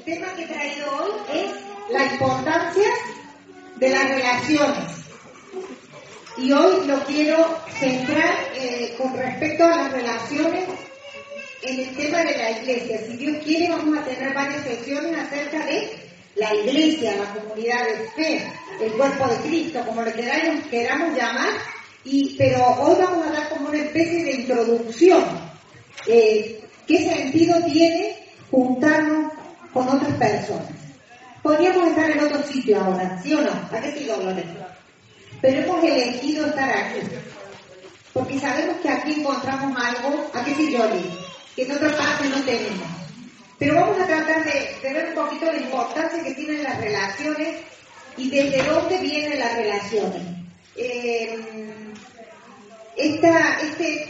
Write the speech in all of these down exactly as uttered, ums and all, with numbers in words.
el tema que he traído hoy es la importancia de las relaciones. Y hoy lo quiero centrar eh, con respecto a las relaciones en el tema de la iglesia. Si Dios quiere, vamos a tener varias sesiones acerca de la iglesia, la comunidad de fe, el cuerpo de Cristo, como le queramos, queramos llamar, y, pero hoy vamos a dar como una especie de introducción. Eh, ¿Qué sentido tiene juntarnos con otras personas? Podríamos estar en otro sitio ahora, ¿sí o no? ¿A qué sí, Dolores? Pero hemos elegido estar aquí, porque sabemos que aquí encontramos algo, ¿a qué sí, Yoli? Que en otra parte no tenemos. Pero vamos a tratar de, de ver un poquito la importancia que tienen las relaciones y desde dónde vienen las relaciones. Eh, esta, este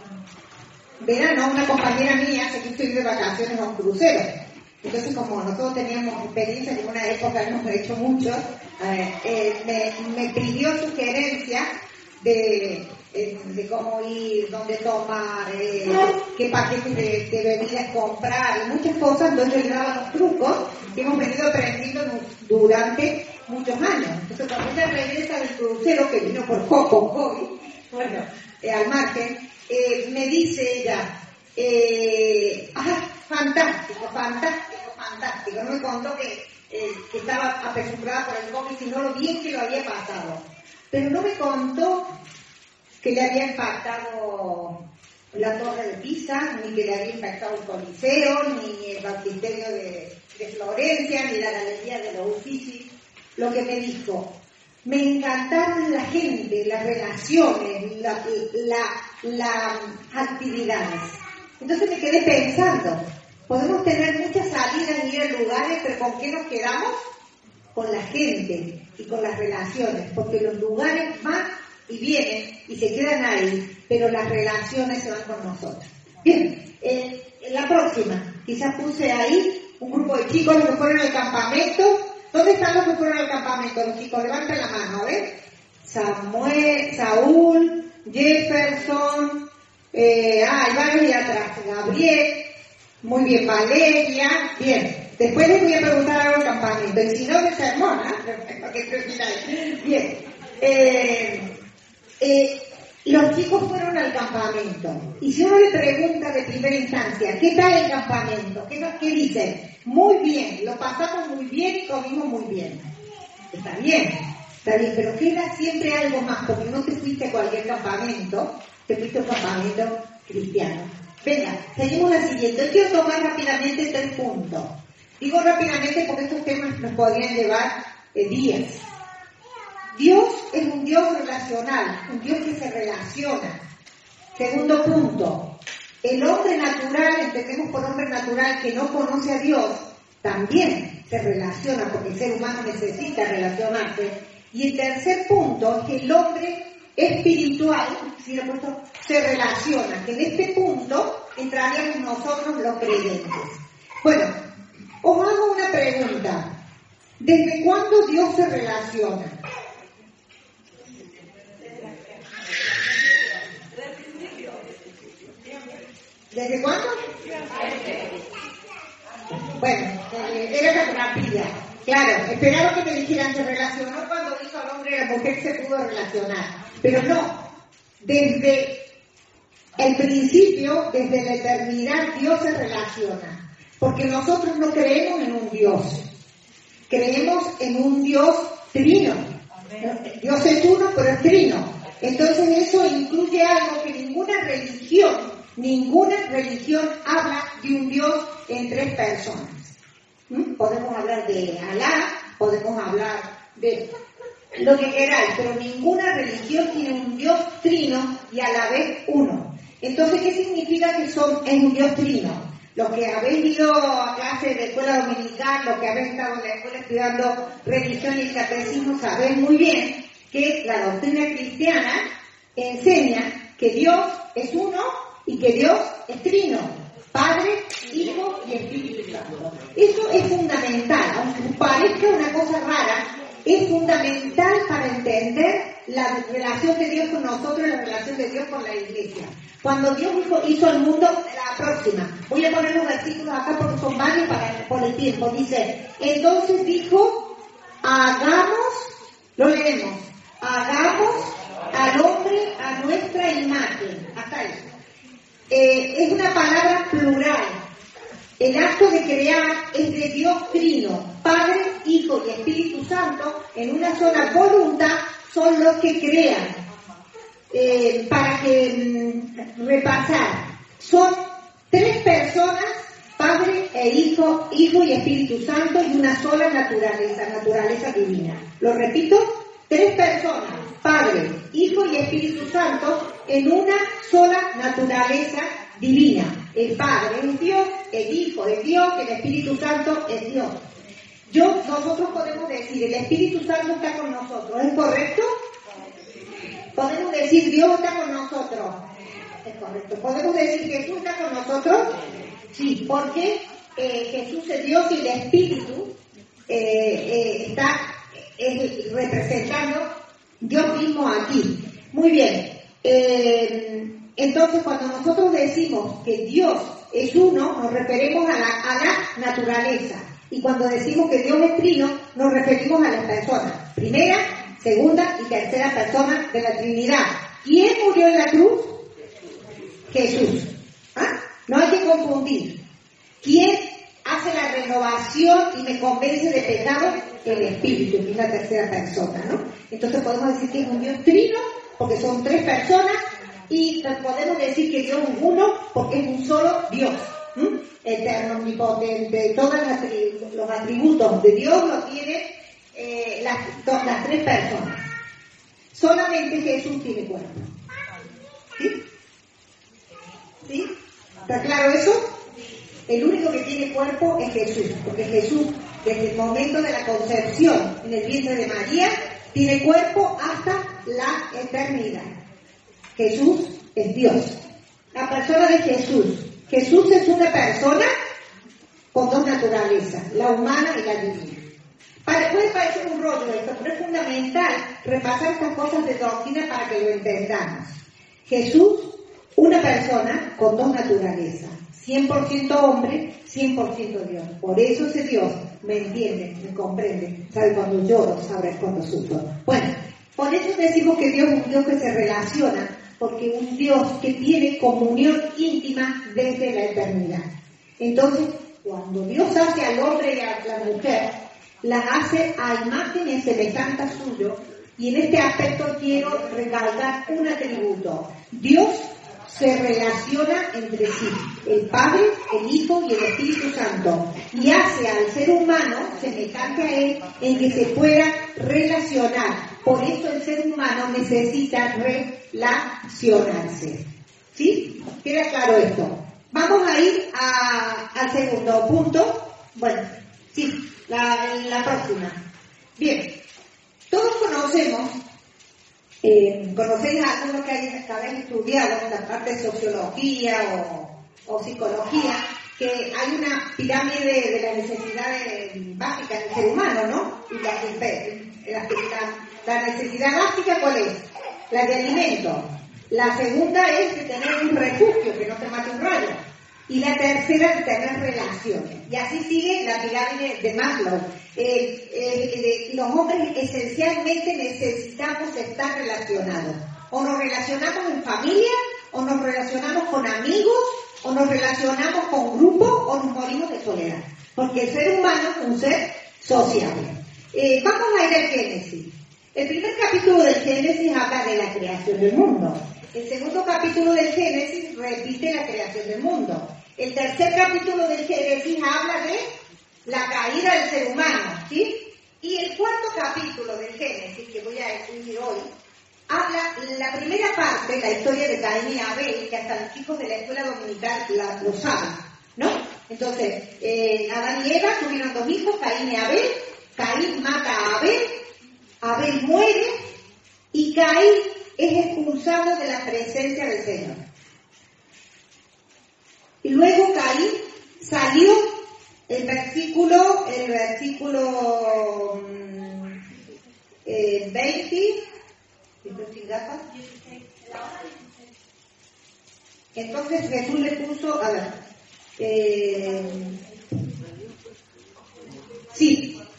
verano, una compañera mía se quiso ir de vacaciones a un crucero. Entonces, como nosotros teníamos experiencia en una época, hemos hecho mucho, eh, eh, me, me pidió sugerencias de, eh, de cómo ir, dónde tomar, eh, qué paquetes de, de bebidas comprar y muchas cosas. Entonces yo le daba los trucos que hemos venido aprendiendo durante muchos años. Entonces, cuando ella regresa del crucero, que vino por poco, COVID, bueno, eh, al margen, eh, me dice ella, eh, ah, fantástico, fantástico, fantástico. No me contó que, eh, que estaba apesumbrada por el COVID, sino lo bien que lo había pasado. Pero no me contó que le había impactado la Torre de Pisa, ni que le había impactado el Coliseo, ni el Baptisterio de, de Florencia, ni la Galería de los Uffizi. Lo que me dijo, me encantaron la gente, las relaciones, las la, la actividades. Entonces me quedé pensando, podemos tener muchas salidas y ir a lugares, pero ¿con qué nos quedamos? Con la gente y con las relaciones, porque los lugares van y vienen y se quedan ahí, pero las relaciones se van con nosotros. Bien, eh, en la próxima, quizás puse ahí un grupo de chicos los que fueron al campamento. ¿Dónde están los que fueron al campamento, los chicos? Levanten la mano, a ver. Samuel, Saúl, Jefferson, eh, ah, hay varios de atrás, Gabriel, muy bien, Valeria, bien. Después les voy a preguntar algo del campamento, y si no, de sermón, ¿eh? Bien. Eh, eh, los chicos fueron al campamento, y si uno le pregunta de primera instancia, ¿qué tal el campamento? ¿Qué, qué dicen? Muy bien, lo pasamos muy bien y comimos muy bien. Está bien, está bien, pero queda siempre algo más, porque no te fuiste a cualquier campamento, te fuiste a un campamento cristiano. Venga, seguimos la siguiente. Yo quiero tomar rápidamente tres puntos. Digo rápidamente porque estos temas nos podrían llevar eh, días. Dios es un Dios relacional, un Dios que se relaciona. Segundo punto, el hombre natural, entendemos por hombre natural que no conoce a Dios, también se relaciona porque el ser humano necesita relacionarse. Y el tercer punto es que el hombre espiritual, si lo he puesto, se relaciona, que en este punto entraríamos nosotros los creyentes. Bueno, os hago una pregunta. ¿Desde cuándo Dios se relaciona? ¿Desde cuándo? Bueno, era tan rápida. Claro, esperaba que me dijeran se relacionó cuando hizo al hombre y la mujer se pudo relacionar. Pero no, desde el principio, desde la eternidad, Dios se relaciona. Porque nosotros no creemos en un Dios, creemos en un Dios trino. Dios es uno, pero es trino. Entonces eso incluye algo que ninguna religión, ninguna religión habla de un Dios en tres personas. ¿Mm? Podemos hablar de Alá, podemos hablar de lo que queráis, pero ninguna religión tiene un Dios trino y a la vez uno. Entonces, ¿qué significa que son, es un Dios trino? Los que habéis ido a clases de escuela dominical, los que habéis estado en la escuela estudiando religión y catecismo, sabéis muy bien que la doctrina cristiana enseña que Dios es uno y que Dios es trino, Padre, Hijo y Espíritu Santo. Eso es fundamental, aunque parezca una cosa rara, es fundamental para entender la relación de Dios con nosotros y la relación de Dios con la iglesia. Cuando Dios hizo, hizo el mundo, la próxima, voy a poner los versículos acá porque son varios para por el tiempo. Dice, entonces dijo, hagamos, lo leemos, hagamos al hombre a nuestra imagen. Hasta eso. Eh, es una palabra plural. El acto de crear es de Dios Trino, Padre, Hijo y Espíritu Santo, en una sola voluntad, son los que crean. Eh, para que mm, repasar, son tres personas, Padre e Hijo, Hijo y Espíritu Santo, y una sola naturaleza, naturaleza divina. Lo repito, tres personas, Padre, Hijo y Espíritu Santo, en una sola naturaleza divina. El Padre es Dios, el Hijo es Dios, el Espíritu Santo es Dios. Yo, nosotros podemos decir, el Espíritu Santo está con nosotros, ¿es correcto? Podemos decir, Dios está con nosotros, es correcto. Podemos decir, Jesús está con nosotros, sí, porque eh, Jesús es Dios y el Espíritu eh, eh, está eh, representando Dios mismo aquí. Muy bien. Eh, entonces, cuando nosotros decimos que Dios es uno, nos referimos a la, a la naturaleza. Y cuando decimos que Dios es trino, nos referimos a las personas. Primera, segunda y tercera persona de la Trinidad. ¿Quién murió en la cruz? Jesús. ¿Ah? No hay que confundir. ¿Quién hace la renovación y me convence de pecado? El Espíritu, que es la tercera persona, ¿no? Entonces podemos decir que es un Dios trino, porque son tres personas, y podemos decir que Dios es uno, porque es un solo Dios. ¿Mm? Eterno, omnipotente, todos los atributos de Dios los tiene eh, las, las tres personas. Solamente Jesús tiene cuerpo. ¿Sí? ¿Sí? ¿Está claro eso? El único que tiene cuerpo es Jesús, porque Jesús, desde el momento de la concepción en el vientre de María, tiene cuerpo hasta la eternidad. Jesús es Dios. La persona de Jesús. Jesús es una persona con dos naturalezas, la humana y la divina. Para, puede parecer un rollo esto, pero es fundamental repasar estas cosas de doctrina para que lo entendamos. Jesús, una persona con dos naturalezas, cien por ciento hombre, cien por ciento Dios. Por eso ese Dios me entiende, me comprende, sabe cuando lloro, sabe cuando sufro. Bueno, por eso decimos que Dios es un Dios que se relaciona, porque un Dios que tiene comunión íntima desde la eternidad. Entonces, cuando Dios hace al hombre y a la mujer, la hace a imagen y semejanza suyo, y en este aspecto quiero recalcar un atributo. Dios se relaciona entre sí, el Padre, el Hijo y el Espíritu Santo, y hace al ser humano semejante a él en que se pueda relacionar. Por eso el ser humano necesita relacionarse. ¿Sí? ¿Queda claro esto? Vamos a ir a, al segundo punto. Bueno, sí, la, la próxima. Bien, todos conocemos, eh, conocéis a algunos que hay, que habéis estudiado la parte de sociología o, o psicología, que hay una pirámide de, de las necesidades básicas del ser humano, ¿no? Y la, la, la, la necesidad básica, ¿cuál es? La de alimento. La segunda es de tener un refugio, que no te mate un rayo. Y la tercera, de tener relaciones. Y así sigue la pirámide de Maslow. Eh, eh, eh, los hombres esencialmente necesitamos estar relacionados. O nos relacionamos en familia, o nos relacionamos con amigos, o nos relacionamos con grupos, o nos morimos de soledad. Porque el ser humano es un ser sociable. Eh, vamos a ir al Génesis. El primer capítulo del Génesis habla de la creación del mundo. El segundo capítulo del Génesis repite la creación del mundo. El tercer capítulo del Génesis habla de la caída del ser humano, ¿sí? Y el cuarto capítulo del Génesis, que voy a decir hoy, habla, la primera parte, la historia de Caín y Abel, que hasta los chicos de la escuela dominical la, lo saben, ¿no? Entonces, eh, Adán y Eva tuvieron dos hijos, Caín y Abel. Caín mata a Abel, Abel muere, y Caín es expulsado de la presencia del Señor. Y luego Caín salió, el versículo, el versículo eh, veinte, entonces Jesús le puso, a ver, eh,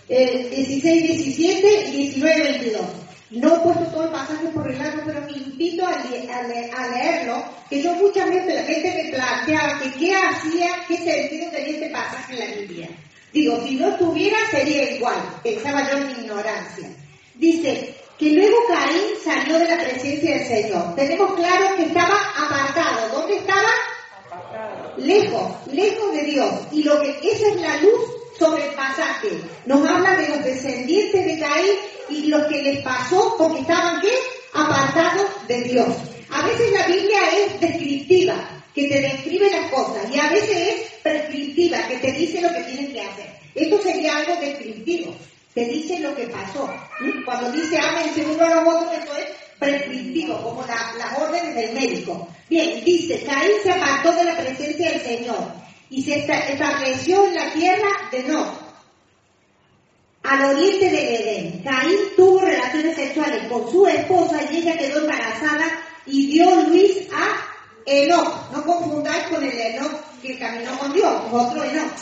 eh, dieciséis, diecisiete y diecinueve, veintidós. No he puesto todo el pasaje por el lado, pero me invito a, le, a, le, a leerlo, que yo muchas veces la gente me planteaba que qué hacía, qué sentido tenía este pasaje en la Biblia. Digo, si no estuviera sería igual, pensaba yo en mi ignorancia. Dice que luego Caín salió de la presencia del Señor. Tenemos claro que estaba apartado. ¿Dónde estaba? Apartado. Lejos, lejos de Dios. Y lo que esa es la luz sobre el pasaje. Nos habla de los descendientes de Caín y lo que les pasó porque estaban, ¿qué? Apartados de Dios. A veces la Biblia es descriptiva, que te describe las cosas, y a veces es prescriptiva, que te dice lo que tienes que hacer. Esto sería algo descriptivo, te dice lo que pasó. ¿Mm? Cuando dice ámense uno a los otros, eso es prescriptivo, como la, las órdenes del médico. Bien, dice, Caín se apartó de la presencia del Señor y se estableció en la tierra de Nod, al oriente de Edén. Caín tuvo relaciones sexuales con su esposa y ella quedó embarazada y dio luz a Enoc. No confundáis con el Enoc que caminó con Dios, otro Enoc.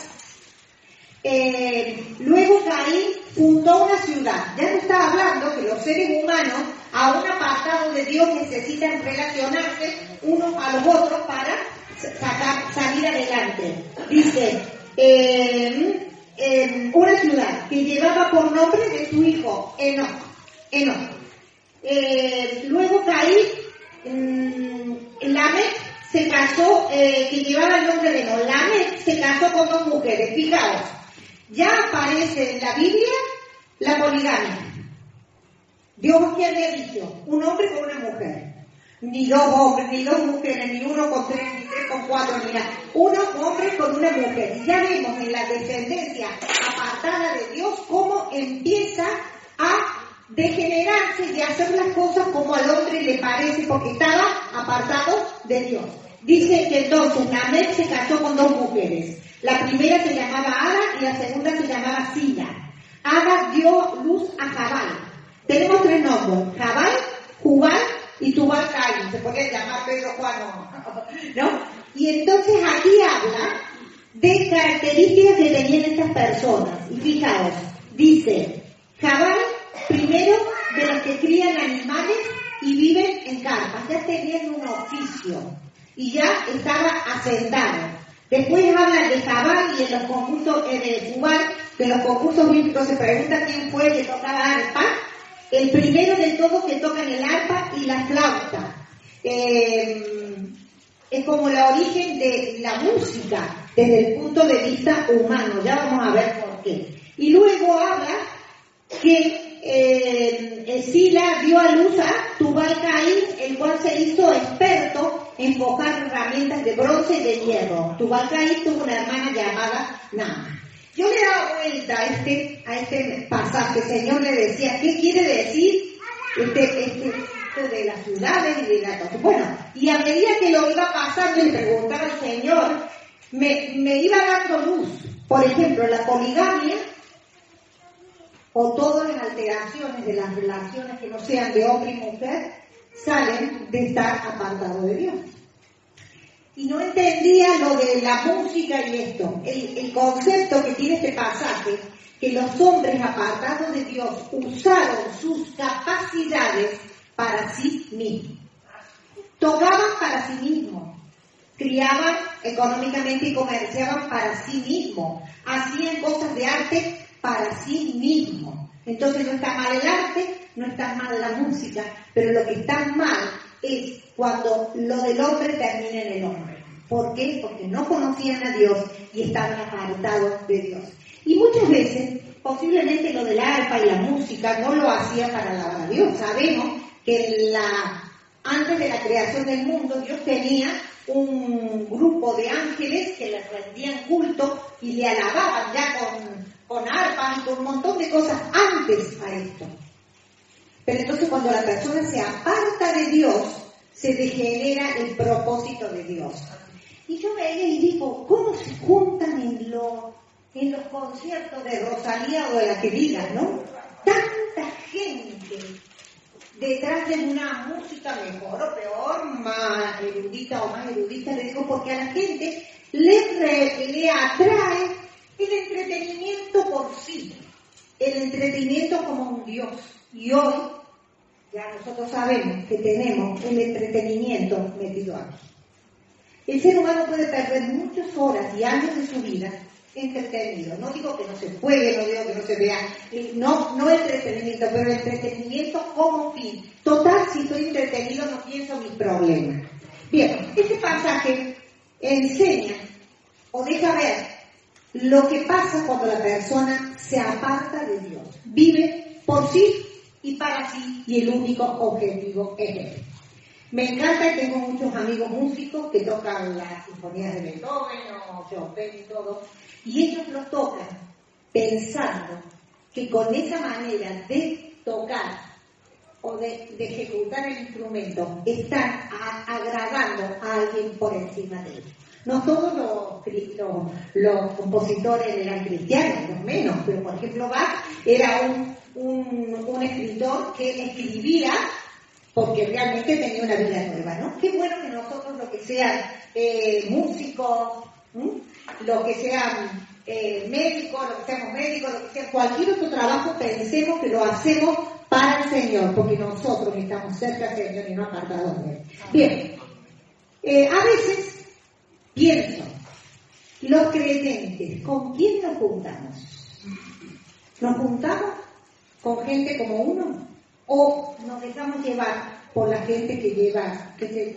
Eh, luego Caín fundó una ciudad. Ya no está hablando que los seres humanos, a un apartado de Dios, necesitan relacionarse unos a los otros para sacar, salir adelante. Dice, eh, eh, una ciudad que llevaba por nombre de su hijo Enoc. Enoc. Eh, luego Caín, mmm, Lamec se casó, eh, que llevaba el nombre de Enoc. Lamec se casó con dos mujeres. Fijaos, ya aparece en la Biblia la poligamia. Dios que había dicho, un hombre con una mujer. Ni dos hombres, ni dos mujeres, ni uno con tres, ni tres con cuatro, ni nada. Uno hombre con una mujer. Y ya vemos en la descendencia apartada de Dios cómo empieza a degenerarse y a hacer las cosas como al hombre le parece, porque estaba apartado de Dios. Dice que entonces Lamec se casó con dos mujeres. La primera se llamaba Ada y la segunda se llamaba Sila. Ada dio luz a Jabal. Tenemos tres nombres: Jabal, Jubal y Tubal Caín. Se podría llamar Pedro Juan, ¿no? Y entonces aquí habla de características que tenían estas personas. Y fijaos, dice Jabal, primero de los que crían animales y viven en carpas. Ya tenían un oficio y ya estaba hacendado. Después habla de Jabal y en los concursos eh, de Jubal, de los concursos bíblicos se pregunta quién fue que tocaba arpa. El primero de todos que tocan el arpa y la flauta. Eh, es como el origen de la música desde el punto de vista humano. Ya vamos a ver por qué. Y luego habla que eh, Sila dio a luz a Tubal Caín, el cual se hizo experto en forjar herramientas de bronce y de hierro. Tubal Caín tuvo una hermana llamada Naama. Yo le daba vuelta a este, a este pasaje. El Señor le decía, ¿qué quiere decir este, este, esto de las ciudades y de la cosa? Bueno, y a medida que lo iba pasando y le preguntaba al Señor, me, me iba dando luz. Por ejemplo, la poligamia o todas las alteraciones de las relaciones que no sean de hombre y mujer salen de estar apartados de Dios. Y no entendía lo de la música y esto. El, el concepto que tiene este pasaje, que los hombres apartados de Dios usaron sus capacidades para sí mismos. Tocaban para sí mismos. Criaban económicamente y comerciaban para sí mismos. Hacían cosas de arte para sí mismos. Entonces no está mal el arte, no está mal la música, pero lo que está mal es cuando lo del hombre termina en el hombre. ¿Por qué? Porque no conocían a Dios y estaban apartados de Dios. Y muchas veces, posiblemente lo del arpa y la música no lo hacía para alabar a Dios. Sabemos que la, antes de la creación del mundo, Dios tenía un grupo de ángeles que le rendían culto y le alababan ya con, con arpas y con un montón de cosas antes a esto. Pero entonces cuando la persona se aparta de Dios, se degenera el propósito de Dios. Y yo veía y digo, ¿cómo se juntan en, lo, en los conciertos de Rosalía o de la que digan, ¿no? Tanta gente detrás de una música mejor o peor, más erudita o más erudita, le digo, porque a la gente le, re, le atrae el entretenimiento por sí. el entretenimiento como un Dios. Y hoy ya nosotros sabemos que tenemos el entretenimiento metido aquí. El ser humano puede perder muchas horas y años de su vida entretenido. No digo que no se juegue, no digo que no se vea, no, no entretenimiento, pero entretenimiento como fin. Total, si estoy entretenido no pienso en mis problemas. Bien, este pasaje enseña o deja ver lo que pasa cuando la persona se aparta de Dios. Vive por sí y para sí, y el único objetivo es Él. Me encanta y tengo muchos amigos músicos que tocan las sinfonías de Beethoven o Chopin y todo, y ellos lo tocan pensando que con esa manera de tocar o de, de ejecutar el instrumento están a, agradando a alguien por encima de ellos. No todos los, los, los compositores eran cristianos, no menos, pero por ejemplo Bach era un, un, un escritor que escribía porque realmente tenía una vida nueva, ¿no? Qué bueno que nosotros, lo que sean eh, músicos, ¿m? lo que sean eh, médicos, lo que seamos médicos, lo que sea cualquier otro trabajo, pensemos que lo hacemos para el Señor, porque nosotros estamos cerca del Señor y no apartados de Él. Bien, eh, a veces pienso, los creyentes, ¿con quién nos juntamos? ¿Nos juntamos con gente como uno? ¿O nos dejamos llevar por la gente que lleva, que se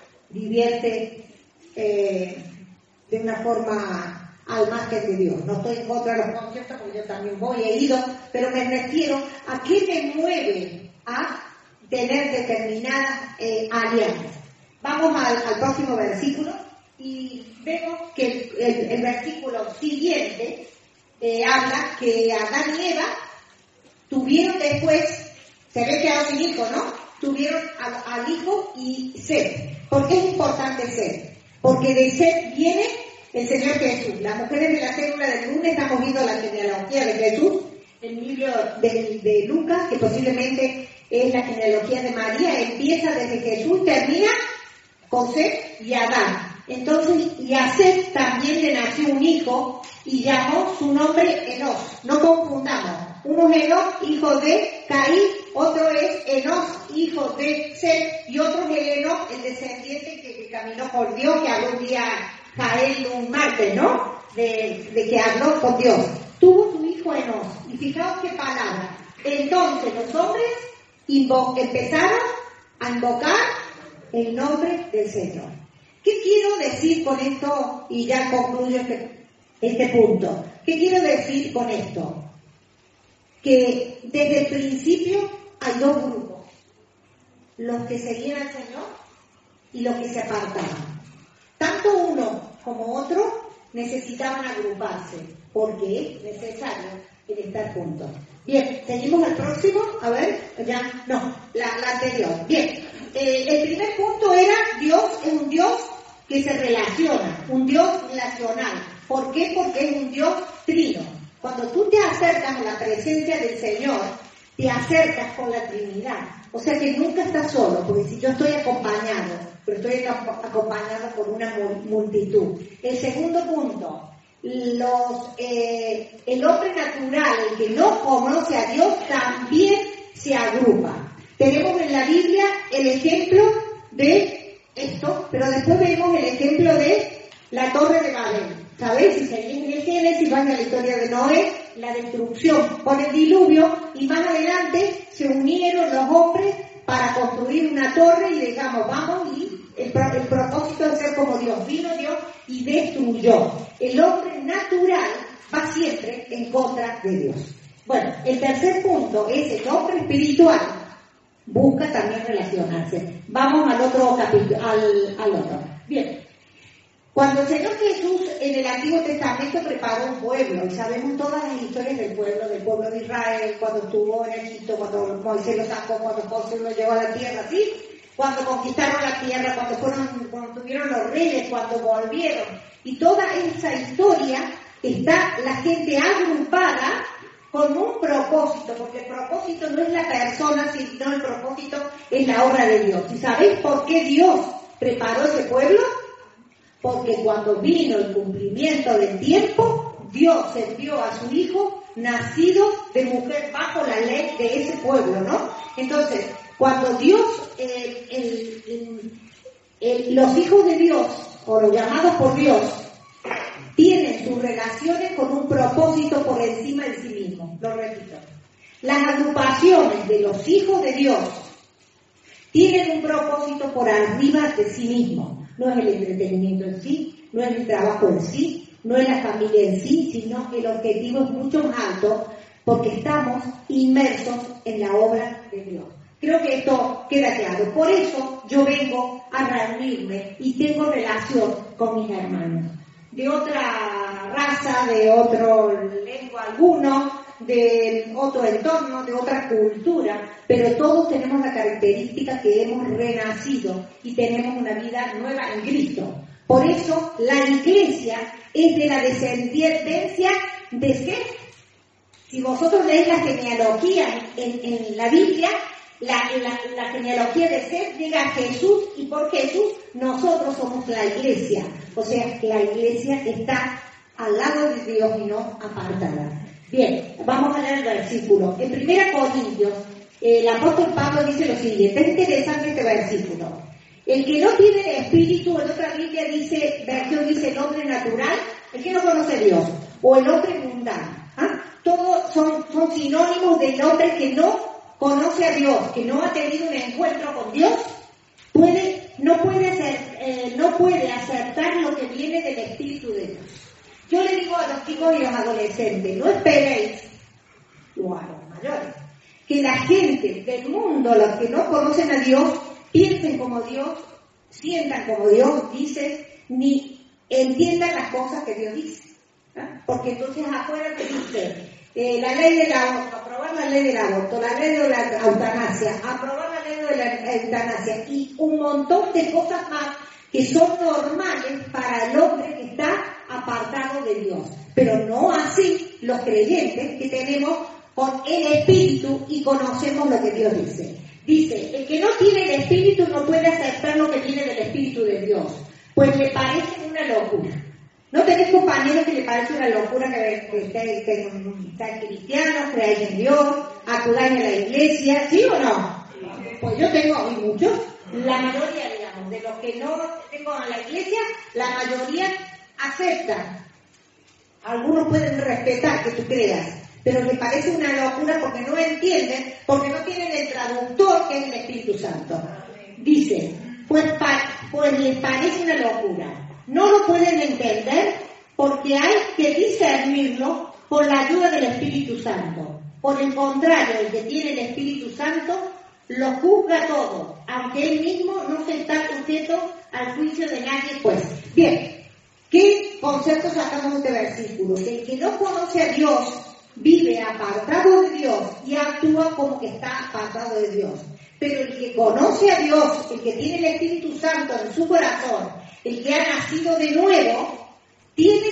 divierte eh, de una forma al margen de Dios? No estoy en contra de los conciertos porque yo también voy, he ido, pero me refiero a qué me mueve a tener determinadas eh, alianzas. Vamos al, al próximo versículo y vemos que el, el, el versículo siguiente eh, habla que Adán y Eva tuvieron después, se ve que quedado sin hijo, ¿no? Tuvieron al, al hijo y Set. ¿Por qué es importante Set? Porque de Set viene el Señor Jesús. Las mujeres de la célula del lunes estamos viendo la genealogía de Jesús, el libro de, de Lucas, que posiblemente es la genealogía de María, empieza desde Jesús y termina con Set y Adán. Entonces, y a Set también le nació un hijo y llamó su nombre Enos. No confundamos. Uno es Enos, hijo de Caín, otro es Enos, hijo de Set, y otro es el Enos, el descendiente que, que caminó por Dios, que habló un día Jael un martes, ¿no? De, de que habló con Dios. Tuvo su hijo Enos, y fijaos qué palabra. Entonces los hombres invo- empezaron a invocar el nombre del Señor. ¿Qué quiero decir con esto? Y ya concluyo este, este punto. ¿Qué quiero decir con esto? Que desde el principio hay dos grupos, los que seguían al Señor y los que se apartaban. Tanto uno como otro necesitaban agruparse, porque es necesario el estar juntos. Bien, seguimos al próximo, a ver, ya, no, la, la anterior. Bien, eh, el primer punto era Dios es un Dios que se relaciona, un Dios relacional. ¿Por qué? Porque es un Dios trino. Cuando tú te acercas a la presencia del Señor, te acercas con la Trinidad. O sea que nunca estás solo, porque si yo estoy acompañado, pero estoy acompañado por una multitud. El segundo punto, los, eh, el hombre natural, el que no conoce a Dios, también se agrupa. Tenemos en la Biblia el ejemplo de esto, pero después vemos el ejemplo de la Torre de Babel. ¿Sabéis? Si seguís en el Génesis, van a la historia de Noé, la destrucción por el diluvio, y más adelante se unieron los hombres para construir una torre y digamos, vamos, y el, el propósito de ser como Dios. Vino Dios y destruyó. El hombre natural va siempre en contra de Dios. Bueno, el tercer punto es el hombre espiritual. Busca también relacionarse. Vamos al otro capítulo, al, al otro. Bien. Cuando el Señor Jesús en el Antiguo Testamento preparó un pueblo, y sabemos todas las historias del pueblo, del pueblo de Israel, cuando estuvo en Egipto, cuando Moisés lo sacó, cuando José lo llevó a la tierra, ¿sí? Cuando conquistaron la tierra, cuando fueron, cuando tuvieron los reyes, cuando volvieron. Y toda esa historia está la gente agrupada con un propósito, porque el propósito no es la persona, sino el propósito es la obra de Dios. ¿Y sabéis por qué Dios preparó ese pueblo? Porque cuando vino el cumplimiento del tiempo, Dios envió a su hijo nacido de mujer bajo la ley de ese pueblo, ¿no? Entonces, cuando Dios, eh, el, el, el, los hijos de Dios, o los llamados por Dios, tienen sus relaciones con un propósito por encima de sí mismos. Lo repito. Las agrupaciones de los hijos de Dios tienen un propósito por arriba de sí mismos. No es el entretenimiento en sí, no es el trabajo en sí, no es la familia en sí, sino que el objetivo es mucho más alto porque estamos inmersos en la obra de Dios. Creo que esto queda claro. Por eso yo vengo a reunirme y tengo relación con mis hermanos. De otra raza, de otro lengua alguno, de otro entorno, de otra cultura, pero todos tenemos la característica que hemos renacido y tenemos una vida nueva en Cristo. Por eso la iglesia es de la descendencia de Seth. Si vosotros leéis la genealogía en, en la Biblia, la, la, la genealogía de Seth llega a Jesús, y por Jesús nosotros somos la iglesia. O sea, que la iglesia está al lado de Dios y no apartada. Bien, vamos a leer el versículo. En primera Corintios, el apóstol Pablo dice lo siguiente, es interesante este versículo. El que no tiene espíritu, en otra Biblia dice, versión dice el hombre natural, el que no conoce a Dios, o el hombre mundano. ¿Ah? Todos son, son sinónimos del hombre que no conoce a Dios, que no ha tenido un encuentro con Dios, puede, no, puede ser, eh, no puede aceptar lo que viene del Espíritu de Dios. Yo le digo a los chicos y a los adolescentes, no esperéis, o a los mayores, que la gente del mundo, los que no conocen a Dios, piensen como Dios, sientan como Dios dice, ni entiendan las cosas que Dios dice. ¿Ah? Porque entonces afuera te dice eh, la ley del aborto, aprobar la ley del aborto, la ley de la eutanasia, aprobar la ley de la eutanasia y un montón de cosas más que son normales para el hombre que está apartado de Dios. Pero no así los creyentes que tenemos con el Espíritu y conocemos lo que Dios dice. Dice, el que no tiene el Espíritu no puede aceptar lo que viene del Espíritu de Dios, pues le parece una locura. ¿No tenés compañeros que le parece una locura que, que, que, que sean cristianos, creáis en Dios, acudáis a la iglesia, ¿sí o no? Pues yo tengo, y muchos, la mayoría, digamos, de los que no tengo en la iglesia, la mayoría aceptan. Algunos pueden respetar que tú creas, pero les parece una locura porque no entienden, porque no tienen el traductor que es el Espíritu Santo. Dice, pues, pa, pues les parece una locura. No lo pueden entender porque hay que discernirlo por la ayuda del Espíritu Santo. Por el contrario, el que tiene el Espíritu Santo lo juzga todo, aunque él mismo no se está sujeto al juicio de nadie, pues. Bien, ¿qué concepto sacamos de este versículo? Que el que no conoce a Dios vive apartado de Dios y actúa como que está apartado de Dios. Pero el que conoce a Dios, el que tiene el Espíritu Santo en su corazón, el que ha nacido de nuevo, tiene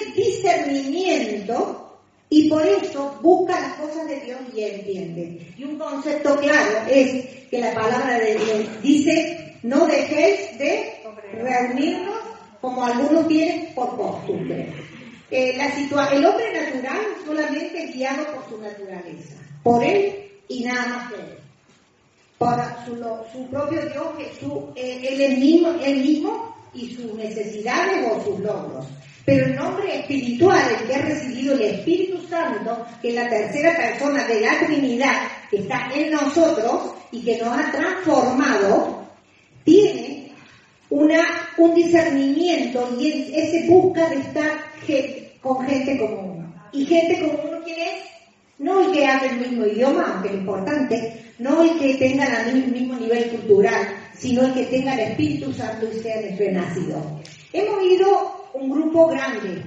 discernimiento y por eso busca las cosas de Dios y entiende. Y un concepto claro es que la palabra de Dios dice, no dejéis de reunirnos como algunos tienen por costumbre. Eh, la situa- el hombre natural solamente es guiado por su naturaleza, por él y nada más que él. Por su, lo, su propio Dios, Jesús, eh, él es mismo, él mismo y sus necesidades o sus logros. Pero el hombre espiritual, el que ha recibido el Espíritu Santo, que es la tercera persona de la Trinidad, que está en nosotros y que nos ha transformado, tiene una, un discernimiento y ese busca de estar gente, con gente como uno. Y gente como uno, ¿quién es? No el que hable el mismo idioma, aunque es importante, no el que tenga el mismo nivel cultural, sino el que tenga el Espíritu Santo y sea renacido. Hemos ido un grupo grande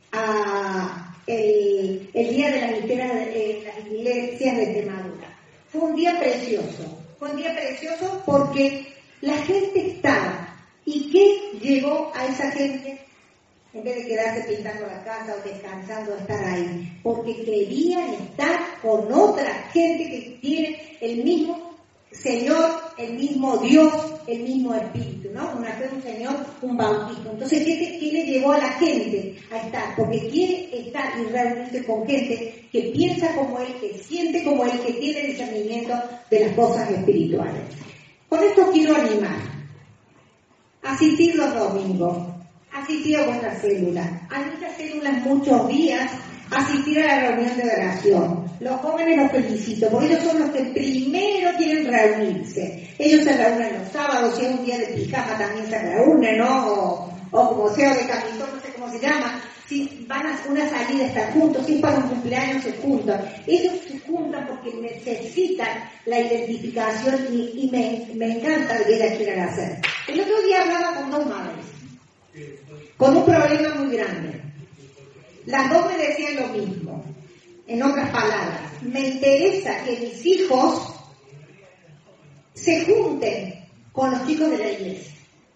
a el, el día de las iglesias de, las iglesias de Extremadura. Fue un día precioso, fue un día precioso porque la gente estaba. ¿Y qué llegó a esa gente? En vez de quedarse pintando la casa o descansando, estar ahí, porque querían estar con otra gente que tiene el mismo Señor, el mismo Dios, el mismo Espíritu, ¿no? Una fe, un Señor, un bautismo. Entonces, ¿qué, te, ¿qué le llevó a la gente a estar? Porque quiere estar y reunirse con gente que piensa como Él, que siente como Él, que tiene discernimiento de las cosas espirituales. Con esto quiero animar. Asistir los domingos, asistir a vuestra célula. Hay muchas células, muchos días, asistir a la reunión de oración. Los jóvenes los felicito, porque ellos son los que primero quieren reunirse. Ellos se reúnen los sábados, si es un día de pijama también se reúnen, ¿no? O, o como sea, de camisón, no sé cómo se llama. Si van a una salida, están juntos, si es para un cumpleaños, se juntan. Ellos se juntan porque necesitan la identificación y, y me, me encanta ver a quieran hacer. El otro día hablaba con dos madres, con un problema muy grande. Las dos me decían lo mismo. En otras palabras, me interesa que mis hijos se junten con los chicos de la iglesia.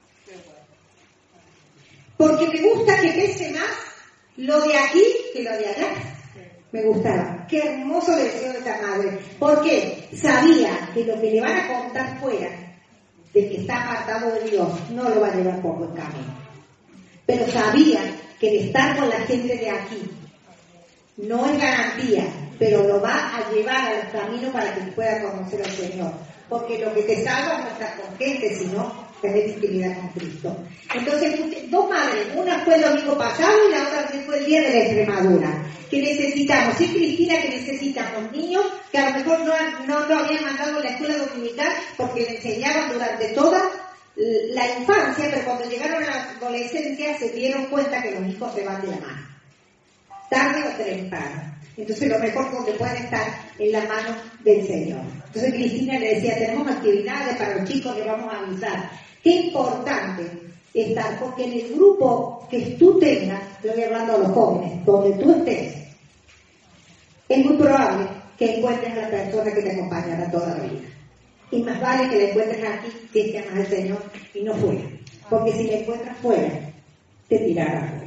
Porque me gusta que pese más lo de aquí que lo de allá. Me gustaba. Qué hermoso deseo de esta madre. Porque sabía que lo que le van a contar fuera de que está apartado de Dios no lo va a llevar por buen camino. Pero sabía que el estar con la gente de aquí no es garantía, pero lo va a llevar a los caminos para que pueda conocer al Señor. Porque lo que te salva no estar con gente, sino tener intimidad con Cristo. Entonces, dos madres, una fue el domingo pasado y la otra fue el día de la Extremadura. Que necesitamos, sí, Cristina, que necesitan los niños, que a lo mejor no, no lo habían mandado a la escuela dominical porque le enseñaban durante toda la infancia, pero cuando llegaron a la adolescencia se dieron cuenta que los hijos se van de la mano, tarde o temprano. Entonces lo mejor donde pueden estar en la mano del Señor. Entonces Cristina le decía, tenemos actividades para los chicos, les vamos a avisar. Qué importante estar, porque en el grupo que tú tengas, estoy hablando a los jóvenes, donde tú estés, es muy probable que encuentres a la persona que te acompañará toda la vida. Y más vale que la encuentres aquí si es que amas al Señor y no fuera. Porque si la encuentras fuera, te tirará fuera.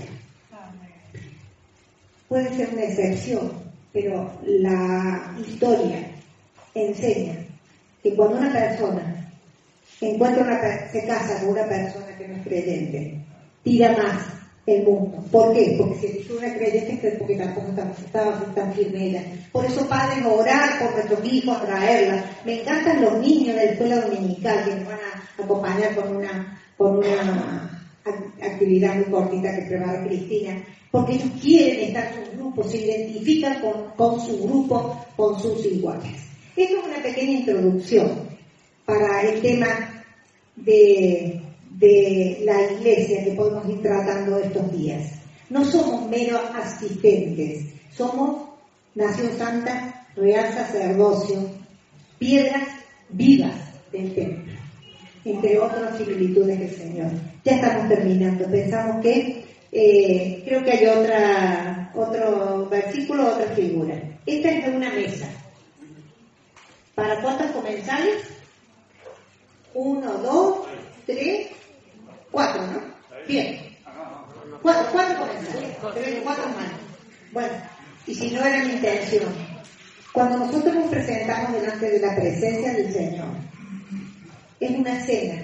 Puede ser una excepción, pero la historia enseña que cuando una persona encuentra una, se casa con una persona que no es creyente, tira más el mundo. ¿Por qué? Porque si es una creyente es porque tampoco estaba tan firme ella. Por eso, padres, orar por nuestros hijos, traerla. Me encantan los niños de la escuela dominical que nos van a acompañar con una, con una actividad muy cortita que prepara Cristina, porque ellos quieren estar en sus grupos, se identifican con, con su grupo, con sus iguales. Esto es una pequeña introducción para el tema de, de la iglesia que podemos ir tratando estos días. No somos meros asistentes, somos Nación Santa, Real Sacerdocio, piedras vivas del templo, entre otras similitudes del Señor. Ya estamos terminando, pensamos que Eh, creo que hay otra, otro versículo, otra figura. Esta es de una mesa. ¿Para cuántos comensales? Uno, dos, tres, cuatro, ¿no? Bien. Cuatro, cuatro comensales. Tres, cuatro manos. Bueno, y si no era mi intención. Cuando nosotros nos presentamos delante de la presencia del Señor, es una cena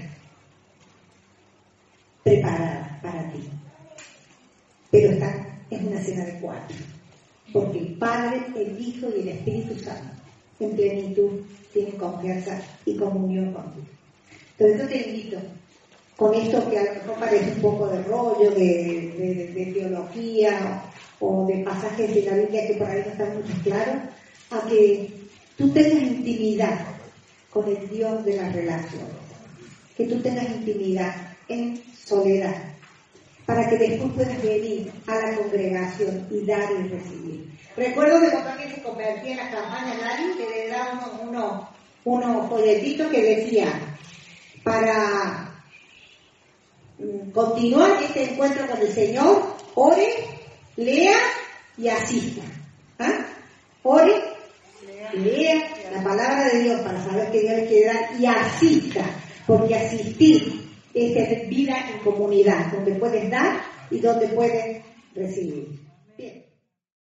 preparada para ti. Pero esta es una cena de cuatro, porque el Padre, el Hijo y el Espíritu Santo en plenitud tienen confianza y comunión contigo. Entonces yo te invito, con esto que a lo mejor parece un poco de rollo, de, de, de teología o de pasajes de la Biblia que por ahí no están muy claros, a que tú tengas intimidad con el Dios de las relaciones, que tú tengas intimidad en soledad, para que después puedas venir a la congregación y dar y recibir. Recuerdo que cuando alguien se convertía en la campaña Lari, que le daba unos uno, uno folletitos que decía, para mm, continuar este encuentro con el Señor, ore, lea y asista. ¿Ah? Ore, lea la palabra de Dios para saber qué Dios le quiere dar y asista, porque asistir es tener vida en comunidad, donde puedes dar y donde puedes recibir.